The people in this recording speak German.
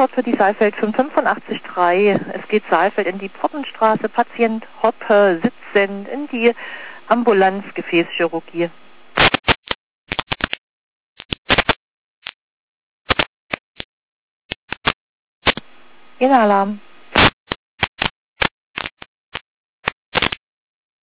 Transport für die Saalfeld 585.3. Es geht Saalfeld in die Pfortenstraße, Patient Hoppe, sitzend in die Ambulanz Gefäßchirurgie. Alarm.